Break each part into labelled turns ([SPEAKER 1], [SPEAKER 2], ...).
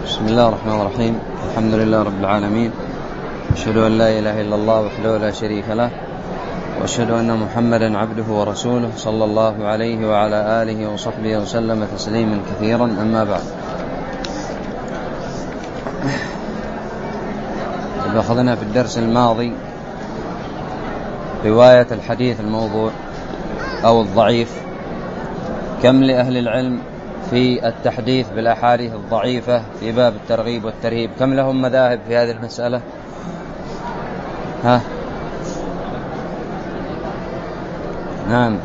[SPEAKER 1] بسم الله الرحمن الرحيم. الحمد لله رب العالمين، أشهد أن لا إله إلا الله وحده لا شريك له، وأشهد أن محمدا عبده ورسوله صلى الله عليه وعلى آله وصحبه وسلم تسليما كثيرا. أما بعد، أخذنا في الدرس الماضي رواية الحديث الموضوع أو الضعيف. كم لأهل العلم في التحديث بالأحاديث الضعيفة في باب الترغيب والترهيب؟ كم لهم مذاهب في هذه المسألة؟ نعم.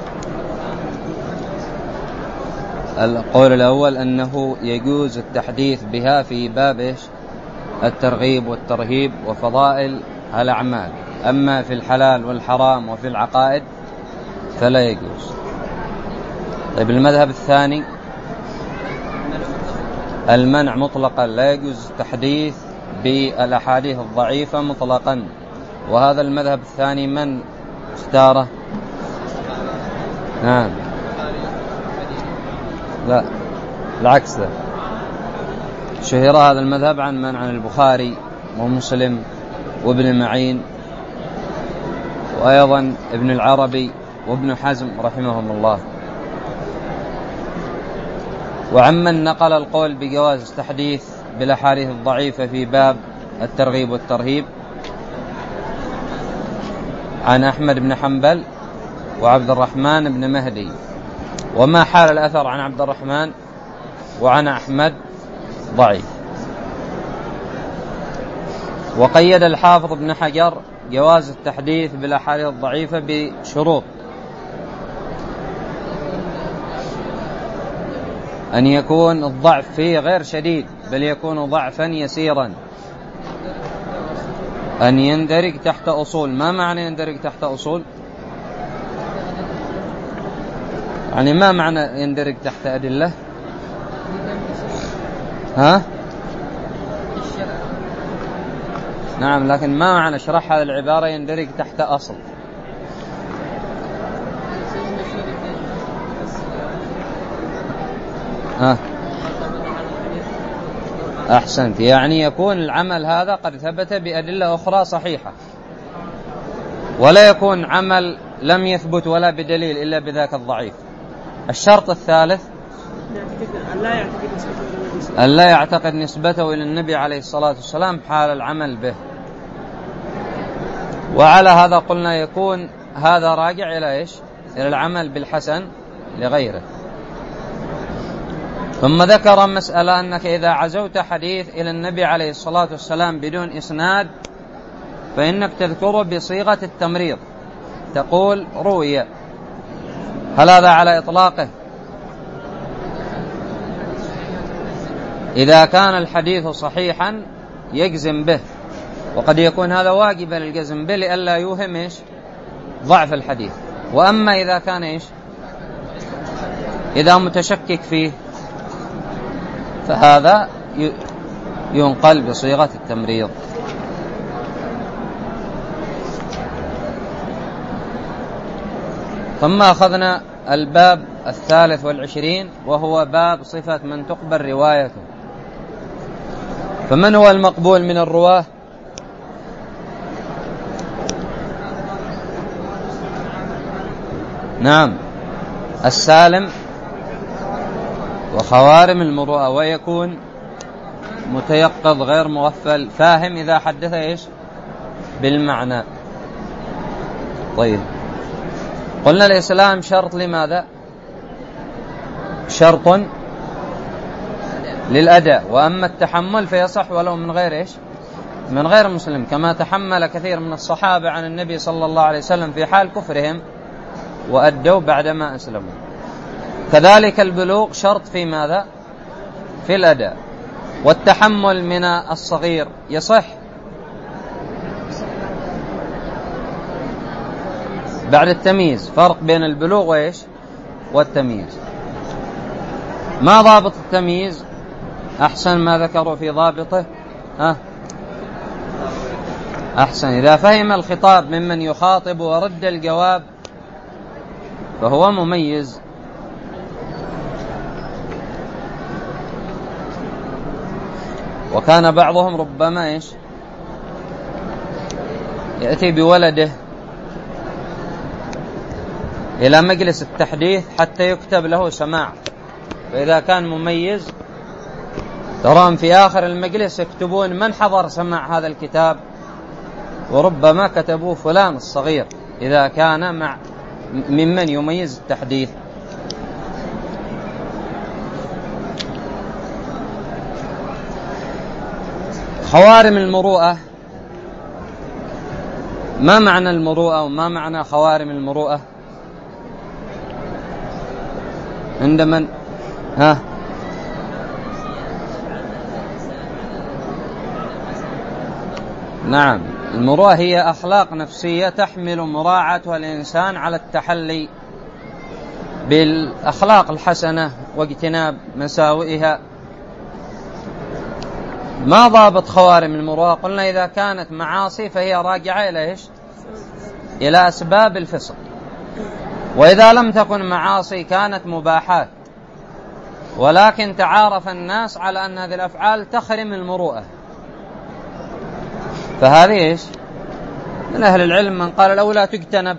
[SPEAKER 1] القول الأول أنه يجوز التحديث بها في باب الترغيب والترهيب وفضائل الأعمال، أما في الحلال والحرام وفي العقائد فلا يجوز. طيب، المذهب الثاني المنع مطلقا، لا يجوز التحديث بالأحاديث الضعيفة مطلقا. وهذا المذهب الثاني من اختاره؟ نعم، لا، العكس ده. شهر هذا المذهب عن البخاري ومسلم وابن معين وأيضا ابن العربي وابن حزم رحمهم الله. وعمن نقل القول بجواز التحديث بالأحاديث الضعيفة في باب الترغيب والترهيب عن أحمد بن حنبل وعبد الرحمن بن مهدي. وما حال الأثر عن عبد الرحمن وعن أحمد ضعيف. وقيد الحافظ ابن حجر جواز التحديث بالأحاديث الضعيفة بشروط: أن يكون الضعف فيه غير شديد، بل يكون ضعفا يسيرا. أن يندرج تحت أصول. ما معنى يندرج تحت أصول؟ يعني ما معنى يندرج تحت أدلة؟ نعم، لكن ما معنى شرح هذه العبارة يندرج تحت أصل؟ أحسنت، يعني يكون العمل هذا قد ثبت بأدلة أخرى صحيحة، ولا يكون عمل لم يثبت ولا بدليل إلا بذاك الضعيف. الشرط الثالث أن لا يعتقد نسبته إلى النبي عليه الصلاة والسلام حال العمل به. وعلى هذا قلنا يكون هذا راجع إلى إلى العمل بالحسن لغيره. ثم ذكر مسألة أنك إذا عزوت حديث إلى النبي عليه الصلاة والسلام بدون إسناد فإنك تذكره بصيغة التمريض، تقول روي. هل هذا على إطلاقه؟ إذا كان الحديث صحيحا يجزم به، وقد يكون هذا واجبا الجزم به لئلا يوهم ضعف الحديث. وأما إذا كان إذا متشكك فيه فهذا ينقل بصيغة التمريض. ثم أخذنا الباب 23 وهو باب صفة من تقبل روايته. فمن هو المقبول من الرواه؟ نعم، السالم وخوارم المروءة، ويكون متيقظ غير مغفل، فاهم إذا حدث بالمعنى. طيب، قلنا الإسلام شرط لماذا؟ شرط للأداء، وأما التحمل فيصح ولو من غير من غير مسلم، كما تحمل كثير من الصحابة عن النبي صلى الله عليه وسلم في حال كفرهم وأدوا بعدما أسلموا. كذلك البلوغ شرط في ماذا؟ في الأداء. والتحمل من الصغير يصح بعد التمييز. فرق بين البلوغ والتمييز. ما ضابط التمييز؟ أحسن ما ذكروا في ضابطه. أحسن، إذا فهم الخطاب ممن يخاطب ورد الجواب فهو مميز. وكان بعضهم ربما يأتي بولده إلى مجلس التحديث حتى يكتب له سماع، فإذا كان مميز تراهم في آخر المجلس يكتبون من حضر سماع هذا الكتاب، وربما كتبوا فلان الصغير إذا كان ممن يميز التحديث. خوارم المروءة، ما معنى المروءة وما معنى خوارم المروءة عند من؟ نعم، المروءة هي أخلاق نفسية تحمل مراعاتها الإنسان على التحلي بالأخلاق الحسنة واجتناب مساوئها. ما ضابط خوارم المروءة؟ قلنا إذا كانت معاصي فهي راجعة إلى أسباب الفسق، وإذا لم تكن معاصي كانت مباحات، ولكن تعارف الناس على أن هذه الأفعال تخرم المروءة، فهذه من أهل العلم من قال الأولى تجتنب،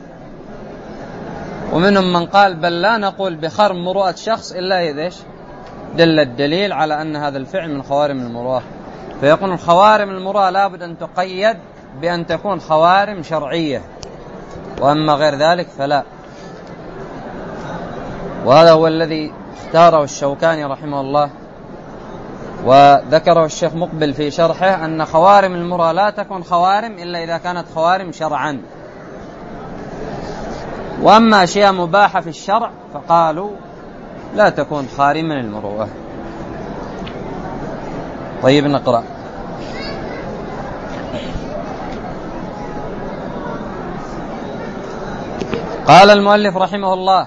[SPEAKER 1] ومنهم من قال بل لا نقول بخرم مروءة شخص إلا إذا دل الدليل على أن هذا الفعل من خوارم المروءة. فيكون خوارم المروءة لابد أن تقيد بأن تكون خوارم شرعية، وأما غير ذلك فلا. وهذا هو الذي اختاره الشوكاني رحمه الله، وذكره الشيخ مقبل في شرحه أن خوارم المروءة لا تكون خوارم إلا إذا كانت خوارم شرعا، وأما أشياء مباحة في الشرع فقالوا لا تكون خارما المروءة. طيب نقرأ. قال المؤلف رحمه الله: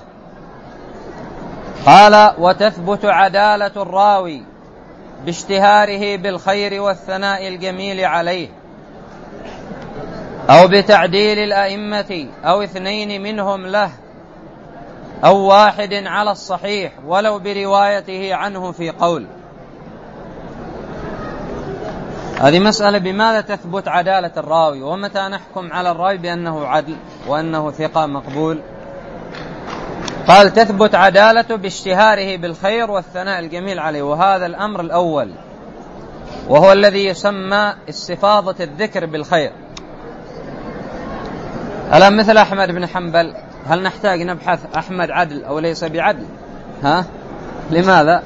[SPEAKER 1] قال: وتثبت عدالة الراوي باشتهاره بالخير والثناء الجميل عليه، أو بتعديل الأئمة أو اثنين منهم له، أو واحد على الصحيح ولو بروايته عنه في قول. هذه مسألة بماذا تثبت عدالة الراوي، ومتى نحكم على الراوي بأنه عدل وأنه ثقة مقبول؟ قال: تثبت عدالته باشتهاره بالخير والثناء الجميل عليه، وهذا الأمر الأول وهو الذي يسمى استفاضة الذكر بالخير. ألا مثل أحمد بن حنبل، هل نحتاج نبحث أحمد عدل أو ليس بعدل؟ لماذا؟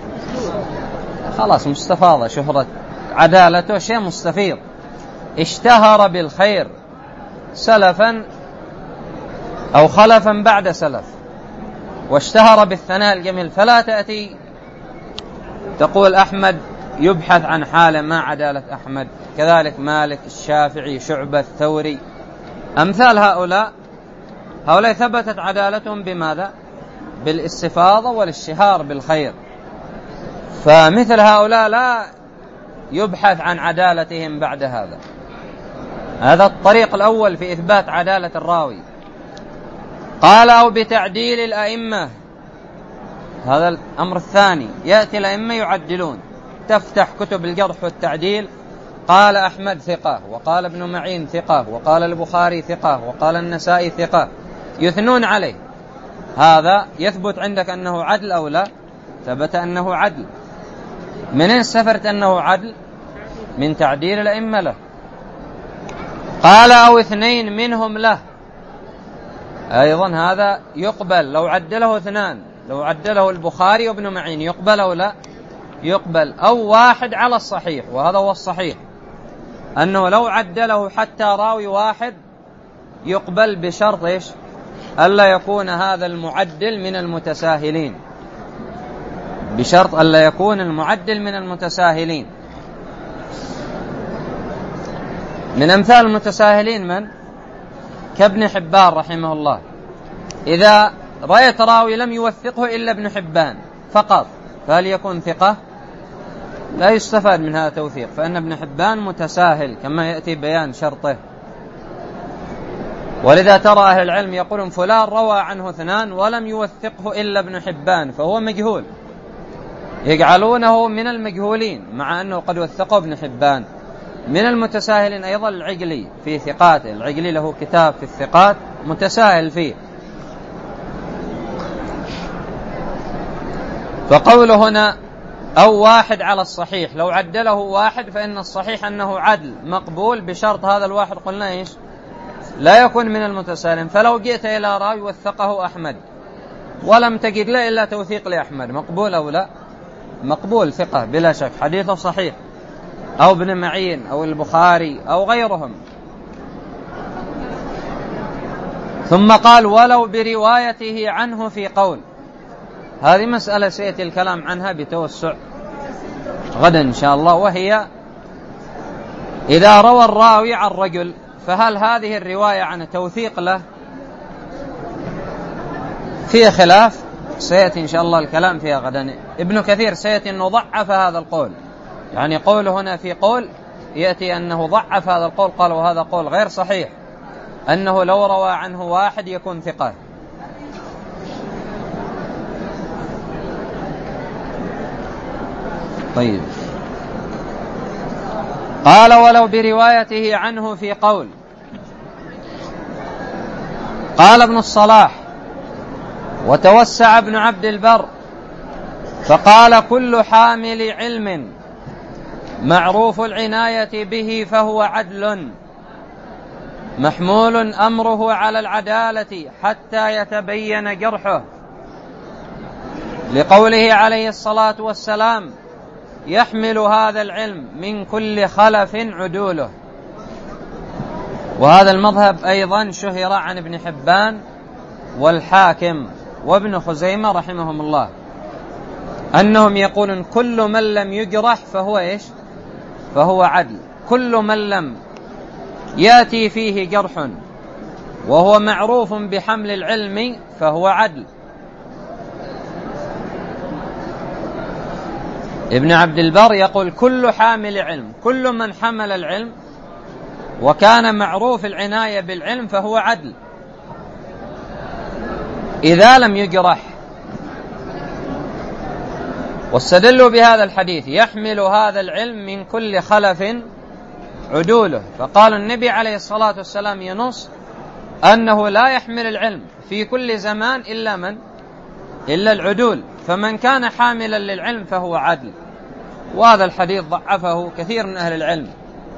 [SPEAKER 1] خلاص مستفاضة، شهرة عدالته شيء مستفيض، اشتهر بالخير سلفا أو خلفا بعد سلف، واشتهر بالثناء الجميل، فلا تأتي تقول أحمد يبحث عن حاله ما عدالة أحمد، كذلك مالك، الشافعي، شعبة، الثوري، أمثال هؤلاء ثبتت عدالتهم بماذا؟ بالاستفاضة والاشتهار بالخير، فمثل هؤلاء لا يبحث عن عدالتهم بعد هذا. هذا الطريق الأول في إثبات عدالة الراوي. قال: أو بتعديل الأئمة، هذا الأمر الثاني، يأتي الأئمة يعدلون، تفتح كتب الجرح والتعديل، قال أحمد ثقة، وقال ابن معين ثقة، وقال البخاري ثقة، وقال النسائي ثقة، يثنون عليه، هذا يثبت عندك أنه عدل أو لا؟ ثبت أنه عدل. منين استفرت أنه عدل؟ من تعديل الأئمة له. قال: أو اثنين منهم له، أيضا هذا يقبل لو عدله اثنان، لو عدله البخاري وابن معين يقبل أو لا؟ يقبل. أو واحد على الصحيح، وهذا هو الصحيح، أنه لو عدله حتى راوي واحد يقبل بشرط ألا يكون هذا المعدل من المتساهلين، بشرط ألا يكون المعدل من المتساهلين. من أمثال المتساهلين من؟ كابن حبان رحمه الله، إذا رأيت راوي لم يوثقه إلا ابن حبان فقط، فهل يكون ثقة؟ لا يستفاد من هذا توثيق، فإن ابن حبان متساهل كما يأتي بيان شرطه. ولذا ترى أهل العلم يقولون فلان روى عنه اثنان ولم يوثقه إلا ابن حبان، فهو مجهول، يجعلونه من المجهولين مع أنه قد وثقه ابن حبان. من المتساهلين أيضا العجلي في ثقاته، العجلي له كتاب في الثقات متساهل فيه. فقوله هنا أو واحد على الصحيح، لو عدله واحد فإن الصحيح أنه عدل مقبول، بشرط هذا الواحد قلنا إيش؟ لا يكون من المتساهلين. فلو جئت إلى راوي وثقه أحمد ولم تجد له إلا توثيق لأحمد، مقبول أو لا؟ مقبول، ثقة بلا شك، حديثه صحيح، أو ابن معين أو البخاري أو غيرهم. ثم قال ولو بروايته عنه في قول. هذه مسألة سيأتي الكلام عنها بتوسع غدا إن شاء الله، وهي إذا روى الراوي عن رجل فهل هذه الرواية عن توثيق له؟ فيه خلاف، سيأتي إن شاء الله الكلام فيها غدا. ابن كثير سيأتي أنه ضعف هذا القول، يعني قوله هنا في قول يأتي أنه ضعف هذا القول، قال وهذا قول غير صحيح، أنه لو روى عنه واحد يكون ثقة. طيب، قال ولو بروايته عنه في قول. قال ابن الصلاح وتوسع ابن عبد البر فقال كل حامل علم معروف العناية به فهو عدل محمول أمره على العدالة حتى يتبين جرحه، لقوله عليه الصلاة والسلام يحمل هذا العلم من كل خلف عدوله. وهذا المذهب أيضا شهر عن ابن حبان والحاكم وابن خزيمة رحمهم الله، أنهم يقولون كل من لم يجرح فهو إيش؟ فهو عدل. كل من لم يأتي فيه جرح وهو معروف بحمل العلم فهو عدل. ابن عبد البر يقول كل حامل علم، كل من حمل العلم وكان معروف العناية بالعلم فهو عدل إذا لم يجرح. واستدلوا بهذا الحديث يحمل هذا العلم من كل خلف عدوله، فقال النبي عليه الصلاة والسلام ينص أنه لا يحمل العلم في كل زمان إلا من؟ إلا العدول، فمن كان حاملا للعلم فهو عدل. وهذا الحديث ضعفه كثير من أهل العلم،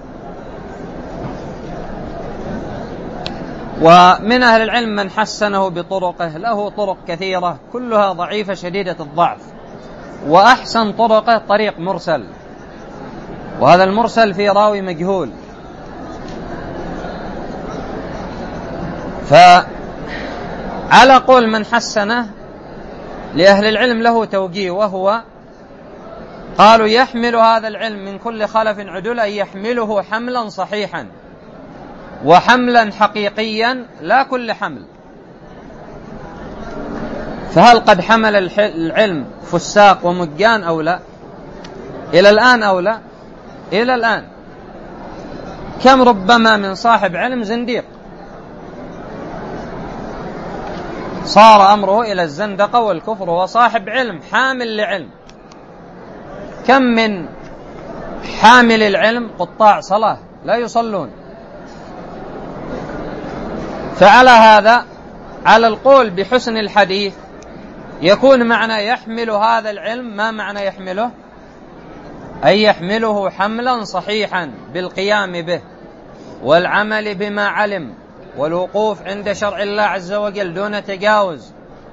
[SPEAKER 1] ومن أهل العلم من حسنه بطرقه، له طرق كثيرة كلها ضعيفة شديدة الضعف، وأحسن طرقه طريق مرسل، وهذا المرسل في راوي مجهول. فعلى قول من حسنه لأهل العلم له توجيه، وهو قالوا يحمل هذا العلم من كل خلف عدول، أي يحمله حملا صحيحا وحملا حقيقيا لا كل حمل. فهل قد حمل العلم فساق ومجان أو لا؟ إلى الآن أو لا؟ إلى الآن. كم ربما من صاحب علم زنديق صار أمره إلى الزندقة والكفر وصاحب علم حامل لعلم. كم من حامل العلم قطاع صلاة لا يصلون. فعلى هذا على القول بحسن الحديث يكون معنى يحمل هذا العلم ما معنى يحمله؟ أي يحمله حملا صحيحا بالقيام به والعمل بما علم والوقوف عند شرع الله عز وجل دون تجاوز.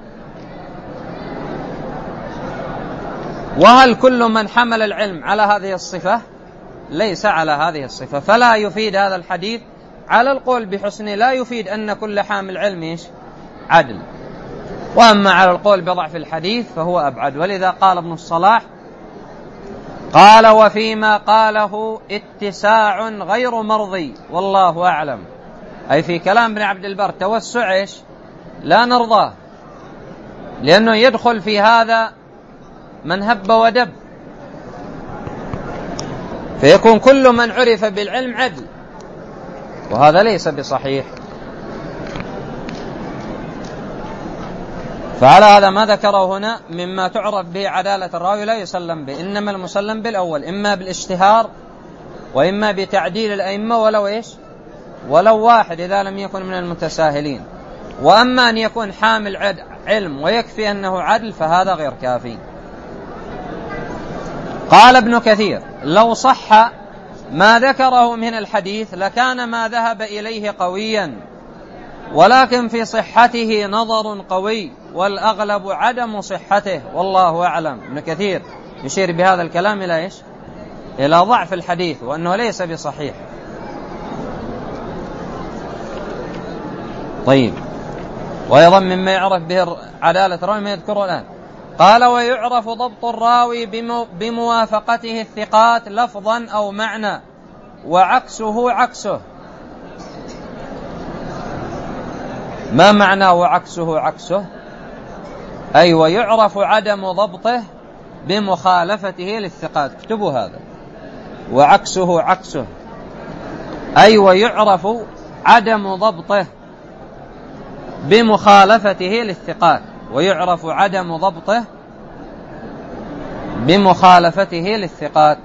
[SPEAKER 1] وهل كل من حمل العلم على هذه الصفة؟ ليس على هذه الصفة. فلا يفيد هذا الحديث على القول بحسنه، لا يفيد أن كل حامل علم عدل. وأما على القول بضعف الحديث فهو أبعد. ولذا قال ابن الصلاح قال وفيما قاله اتساع غير مرضي والله أعلم، أي في كلام ابن عبد البر توسع لا نرضاه، لأنه يدخل في هذا من هب ودب، فيكون كل من عرف بالعلم عدل، وهذا ليس بصحيح. فعلى هذا ما ذكره هنا مما تعرف به عدالة الراوي لا يسلم به، إنما المسلم بالأول إما بالاشتهار وإما بتعديل الأئمة ولو واحد إذا لم يكن من المتساهلين. وأما أن يكون حامل علم ويكفي أنه عدل فهذا غير كافي. قال ابن كثير: لو صح ما ذكره من الحديث لكان ما ذهب إليه قويا، ولكن في صحته نظر قوي والأغلب عدم صحته والله أعلم. ابن كثير يشير بهذا الكلام إلى ضعف الحديث وأنه ليس بصحيح. طيب، وأيضا مما يعرف به عدالة الراوي ما يذكره الآن. قال: ويعرف ضبط الراوي بموافقته الثقات لفظا أو معنى، وعكسه عكسه. ما معنى وعكسه عكسه؟ أي ويعرف عدم ضبطه بمخالفته للثقات. اكتبوا هذا: وعكسه عكسه، أي ويعرف عدم ضبطه بمخالفته للثقات، ويعرف عدم ضبطه بمخالفته للثقات.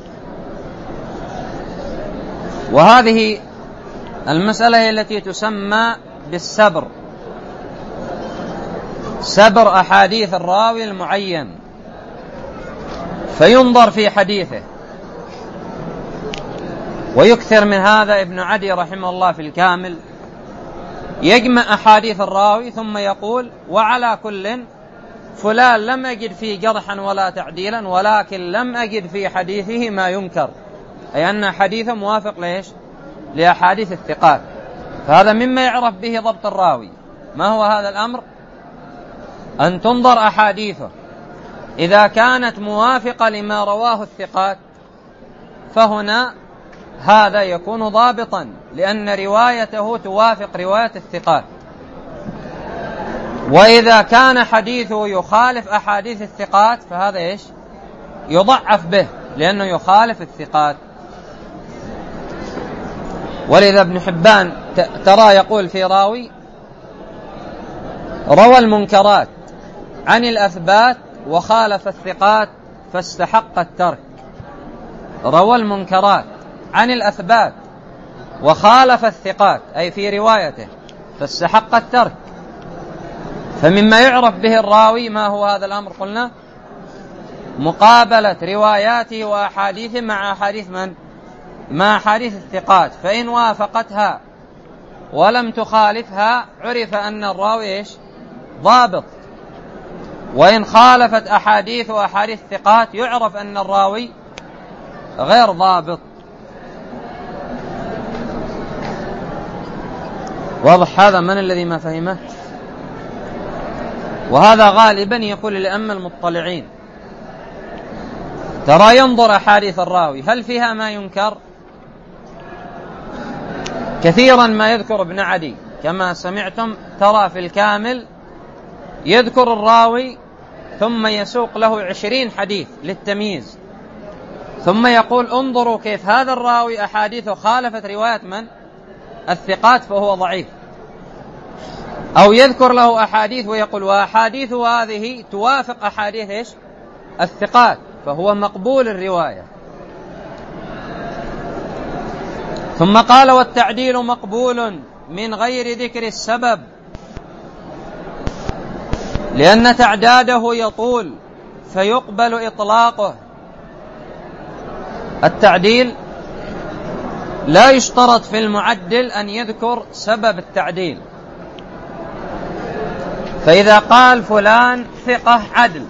[SPEAKER 1] وهذه المسألة هي التي تسمى بالسبر، سبر أحاديث الراوي المعين، فينظر في حديثه. ويكثر من هذا ابن عدي رحمه الله في الكامل، يجمع أحاديث الراوي ثم يقول: وعلى كل فلان لم أجد فيه جرحا ولا تعديلا، ولكن لم أجد في حديثه ما ينكر، أي أن حديثه موافق لأحاديث الثقات. فهذا مما يعرف به ضبط الراوي. ما هو هذا الأمر؟ أن تنظر أحاديثه، إذا كانت موافقة لما رواه الثقات فهنا هذا يكون ضابطا، لأن روايته توافق رواية الثقات. وإذا كان حديثه يخالف أحاديث الثقات فهذا يضعف به، لأنه يخالف الثقات. ولذا ابن حبان ترى يقول في راوي: روى المنكرات عن الأثبات وخالف الثقات فاستحق الترك. روى المنكرات عن الأثبات وخالف الثقات، أي في روايته، فاستحق الترك. فمما يعرف به الراوي ما هو هذا الأمر؟ قلنا: مقابلة رواياته وأحاديثه مع أحاديث من؟ مع أحاديث الثقات، فإن وافقتها ولم تخالفها عرف أن الراوي ضابط، وإن خالفت أحاديث وأحاديث الثقات يعرف أن الراوي غير ضابط. واضح هذا؟ من الذي ما فهمه؟ وهذا غالبا يقول لأما المطلعين، ترى ينظر أحاديث الراوي هل فيها ما ينكر. كثيرا ما يذكر ابن عدي كما سمعتم، ترى في الكامل يذكر الراوي ثم يسوق له 20 حديث للتمييز، ثم يقول: انظروا كيف هذا الراوي أحاديثه خالفت رواية من؟ الثقات فهو ضعيف. أو يذكر له أحاديث ويقول: وأحاديث هذه توافق أحاديث الثقات فهو مقبول الرواية. ثم قال: والتعديل مقبول من غير ذكر السبب، لأن تعداده يطول فيقبل إطلاقه. التعديل لا يشترط في المعدل أن يذكر سبب التعديل، فإذا قال فلان ثقة عدل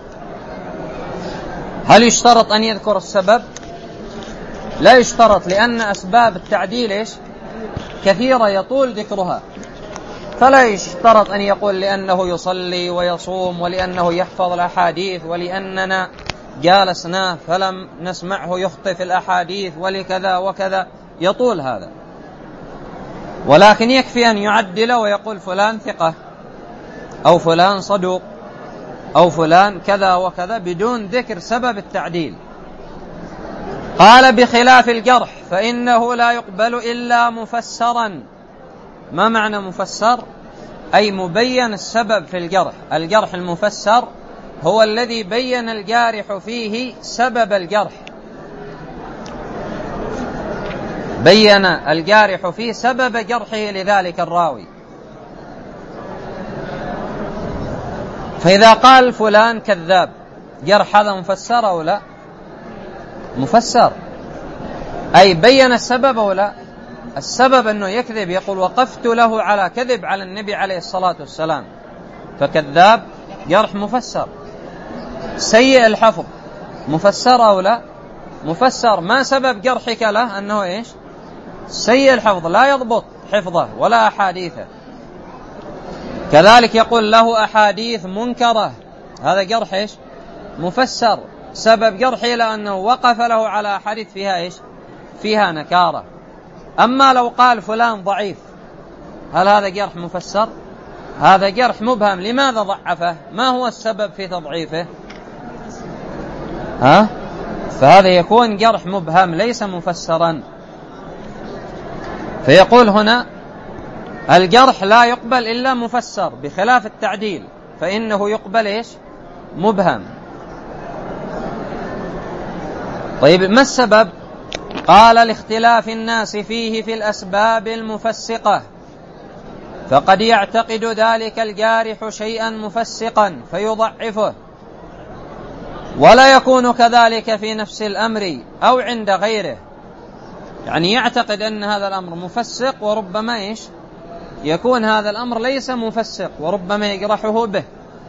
[SPEAKER 1] هل يشترط أن يذكر السبب؟ لا يشترط، لأن أسباب التعديل كثيرة يطول ذكرها، فلا يشترط أن يقول لأنه يصلي ويصوم ولأنه يحفظ الأحاديث ولأننا جالسناه فلم نسمعه يخطئ في الأحاديث ولكذا وكذا، يطول هذا. ولكن يكفي أن يعدل ويقول فلان ثقة أو فلان صدوق أو فلان كذا وكذا بدون ذكر سبب التعديل. قال: بخلاف الجرح فإنه لا يقبل إلا مفسرا. ما معنى مفسر؟ أي مبين السبب في الجرح. الجرح المفسر هو الذي بين الجارح فيه سبب الجرح، بين الجارح فيه سبب جرحه لذلك الراوي. فإذا قال فلان كذاب، جرح هذا مفسر أو لا؟ مفسر، أي بين السبب أو لا؟ السبب أنه يكذب، يقول وقفت له على كذب على النبي عليه الصلاة والسلام، فكذاب جرح مفسر. سيء الحفظ مفسر أو لا؟ مفسر. ما سبب جرحك له؟ أنه إيش؟ سيء الحفظ، لا يضبط حفظه ولا أحاديثه. كذلك يقول له أحاديث منكرة، هذا جرح إيش؟ مفسر. سبب جرحه لأنه وقف له على أحاديث فيها إيش؟ فيها نكارة. أما لو قال فلان ضعيف، هل هذا جرح مفسر؟ هذا جرح مبهم. لماذا ضعفه؟ ما هو السبب في تضعيفه؟ فهذا يكون جرح مبهم ليس مفسرا. فيقول هنا الجرح لا يقبل إلا مفسر، بخلاف التعديل فإنه يقبل إيش؟ مبهم. طيب ما السبب؟ قال لاختلاف الناس فيه في الأسباب المفسقة، فقد يعتقد ذلك الجارح شيئا مفسقا فيضعفه، ولا يكون كذلك في نفس الأمر أو عند غيره. يعني يعتقد أن هذا الأمر مفسق، وربما إيش؟ يكون هذا الأمر ليس مفسق، وربما يجرحه به.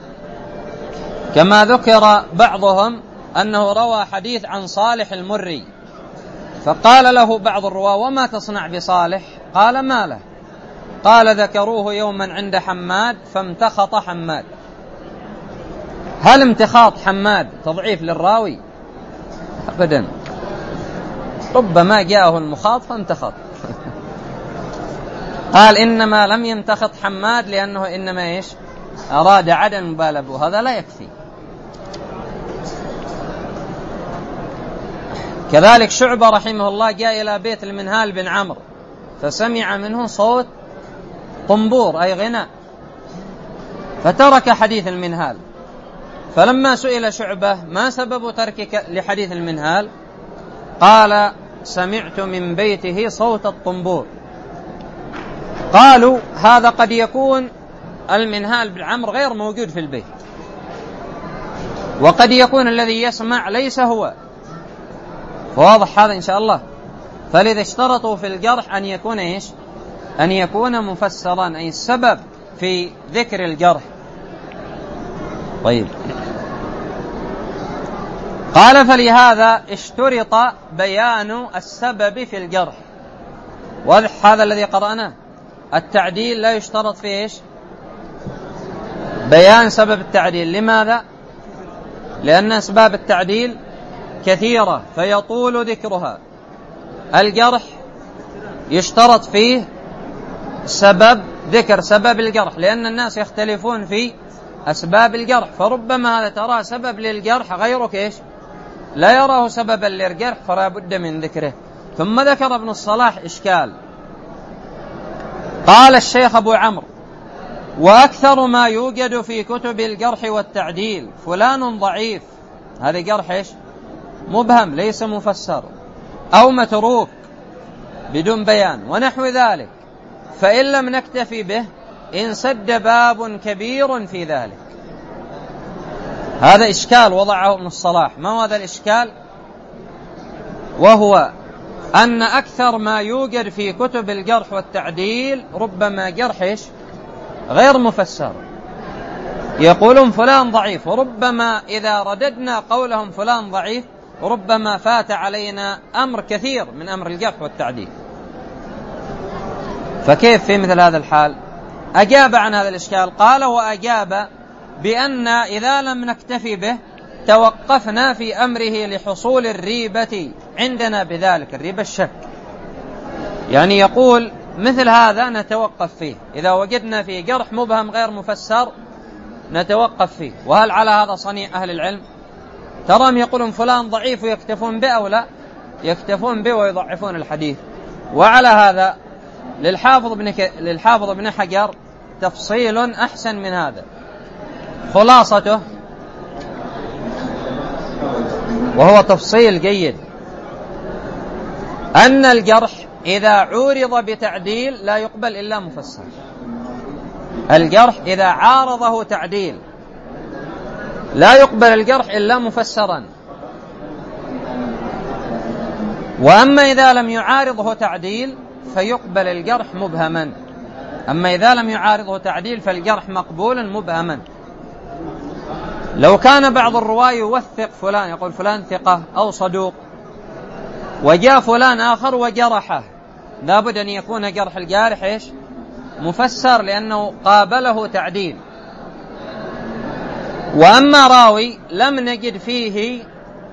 [SPEAKER 1] كما ذكر بعضهم أنه روى حديث عن صالح المري، فقال له بعض الرواة وما تصنع بصالح؟ قال ما له؟ قال ذكروه يوما عند حماد فامتخط حماد. هل امتخاط حماد تضعيف للراوي؟ أبدا، ربما جاءه المخاط فامتخط. قال إنما لم يمتخط حماد لأنه إنما إيش؟ أراد عدم مبالغة، هذا لا يكفي. كذلك شعبة رحمه الله جاء إلى بيت المنهال بن عمرو فسمع منه صوت طنبور أي غناء، فترك حديث المنهال. فلما سئل شعبة ما سبب تركك لحديث المنهال؟ قال سمعت من بيته صوت الطنبور. قالوا هذا قد يكون المنهال بن عمرو غير موجود في البيت، وقد يكون الذي يسمع ليس هو. واضح هذا إن شاء الله. فلذا اشترطوا في الجرح أن يكون إيش؟ أن يكون مفسرا، أي السبب في ذكر الجرح. طيب، قال فلهذا اشترط بيان السبب في الجرح. واضح هذا الذي قرأناه. التعديل لا يشترط فيه إيش؟ بيان سبب التعديل. لماذا؟ لأن أسباب التعديل كثيرة فيطول ذكرها. الجرح يشترط فيه ذكر سبب الجرح، لأن الناس يختلفون في أسباب الجرح، فربما هذا ترى سبب للجرح غيرك إيش؟ لا يراه سببا للجرح، فلا بد من ذكره. ثم ذكر ابن الصلاح إشكال. قال الشيخ أبو عمرو وأكثر ما يوجد في كتب الجرح والتعديل فلان ضعيف، هذا جرح إيش؟ مبهم ليس مفسر، أو متروك بدون بيان ونحو ذلك، فإن لم نكتفي به انسد باب كبير في ذلك. هذا إشكال وضعه ابن الصلاح. ما هو هذا الإشكال؟ وهو أن أكثر ما يوجد في كتب الجرح والتعديل ربما جرح إيش؟ غير مفسر. يقولون فلان ضعيف، وربما إذا رددنا قولهم فلان ضعيف ربما فات علينا أمر كثير من أمر الجرح والتعديل. فكيف في مثل هذا الحال؟ أجاب عن هذا الإشكال. قال وأجاب بأن إذا لم نكتفي به توقفنا في أمره لحصول الريبة عندنا بذلك. الريبة الشك، يعني يقول مثل هذا نتوقف فيه. إذا وجدنا فيه جرح مبهم غير مفسر نتوقف فيه. وهل على هذا صنيع أهل العلم؟ تراهم يقولون فلان ضعيف ويكتفون به أو لا؟ يكتفون به ويضعفون الحديث. وعلى هذا للحافظ ابن حجر تفصيل أحسن من هذا، خلاصته وهو تفصيل جيد أن الجرح إذا عورض بتعديل لا يقبل إلا مفسر. الجرح إذا عارضه تعديل لا يقبل الجرح إلا مفسرا. وأما إذا لم يعارضه تعديل فيقبل الجرح مبهما. أما إذا لم يعارضه تعديل فالجرح مقبول مبهما. لو كان بعض الرواة يوثق فلان، يقول فلان ثقة أو صدوق، وجاء فلان آخر وجرحه، لابد أن يكون جرح الجارح إيش؟ مفسر، لأنه قابله تعديل. وأما راوي لم نجد فيه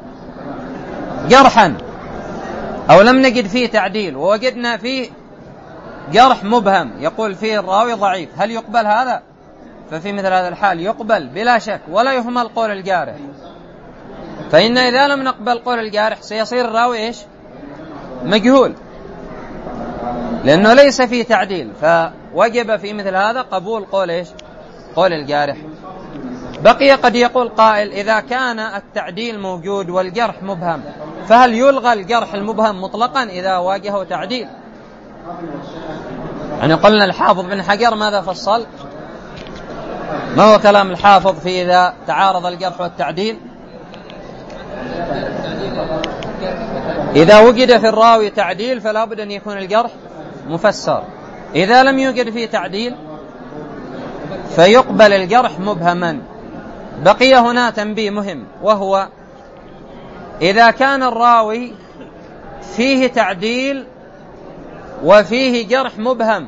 [SPEAKER 1] جرحا أو لم نجد فيه تعديل ووجدنا فيه جرح مبهم يقول فيه الراوي ضعيف، هل يقبل هذا؟ ففي مثل هذا الحال يقبل بلا شك، ولا يهمل قول الجارح. فإن إذا لم نقبل قول الجارح سيصير الراوي إيش؟ مجهول، لأنه ليس فيه تعديل، فوجب في مثل هذا قبول قول إيش؟ قول الجارح. بقي قد يقول قائل إذا كان التعديل موجود والجرح مبهم فهل يلغى الجرح المبهم مطلقا إذا واجهه تعديل؟ يعني قلنا الحافظ بن حجر ماذا فصل؟ ما هو كلام الحافظ في إذا تعارض الجرح والتعديل؟ إذا وجد في الراوي تعديل فلا بد أن يكون الجرح مفسر. إذا لم يوجد فيه تعديل فيقبل الجرح مبهما. بقي هنا تنبيه مهم، وهو إذا كان الراوي فيه تعديل وفيه جرح مبهم،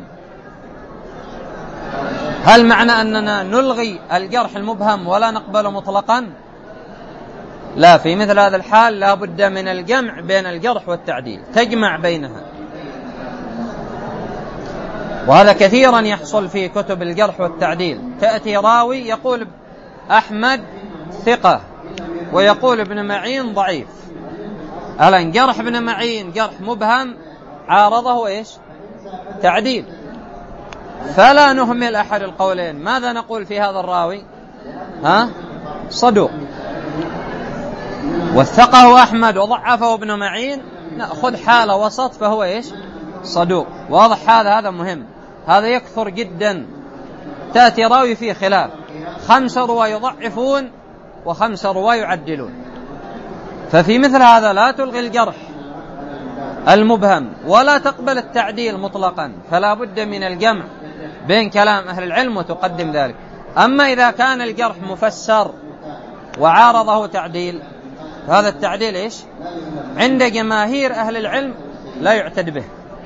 [SPEAKER 1] هل معنى أننا نلغي الجرح المبهم ولا نقبله مطلقا؟ لا، في مثل هذا الحال لا بد من الجمع بين الجرح والتعديل، تجمع بينها. وهذا كثيرا يحصل في كتب الجرح والتعديل، تأتي راوي يقول أحمد ثقة ويقول ابن معين ضعيف. الآن جرح ابن معين جرح مبهم عارضه إيش؟ تعديل، فلا نهمل أحد القولين. ماذا نقول في هذا الراوي؟ صدوق. وثقه أحمد وضعفه ابن معين، نأخذ حالة وسط فهو إيش؟ صدوق. واضح هذا مهم، هذا يكثر جدا. تأتي راوي فيه خلاف، 5 رواة يضعفون و5 رواة يعدلون، ففي مثل هذا لا تلغي الجرح المبهم ولا تقبل التعديل مطلقا، فلا بد من الجمع بين كلام أهل العلم وتقدم ذلك. أما إذا كان الجرح مفسر وعارضه تعديل فهذا التعديل إيش؟ عند جماهير أهل العلم لا يعتد به.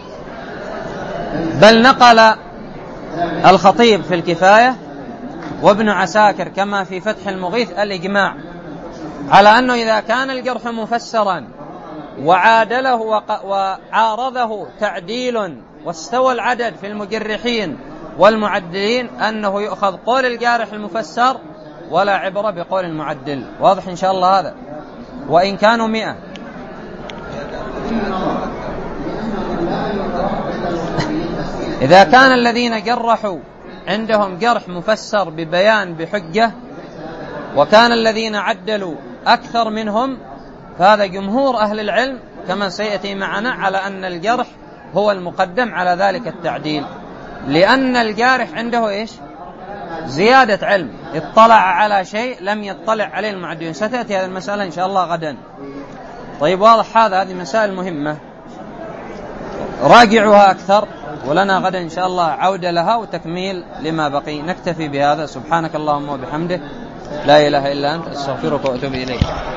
[SPEAKER 1] بل نقل الخطيب في الكفاية وابن عساكر كما في فتح المغيث الإجماع على أنه إذا كان الجرح مفسرا وعادله وعارضه تعديل واستوى العدد في المجرحين والمعدلين أنه يؤخذ قول الجارح المفسر ولا عبرة بقول المعدل. واضح إن شاء الله هذا؟ وإن كانوا 100. إذا كان الذين جرحوا عندهم جرح مفسر ببيان بحجة وكان الذين عدلوا أكثر منهم، فهذا جمهور أهل العلم كما سيأتي معنا على أن الجرح هو المقدم على ذلك التعديل، لأن الجارح عنده إيش؟ زيادة علم، اطلع على شيء لم يطلع عليه المعدلين. ستأتي هذه المسألة إن شاء الله غدا. طيب واضح هذه مسائل مهمة، راجعوها أكثر، ولنا غدا إن شاء الله عودة لها وتكميل لما بقي. نكتفي بهذا. سبحانك اللهم وبحمدك، لا إله إلا أنت، أستغفرك وأتوب إليك.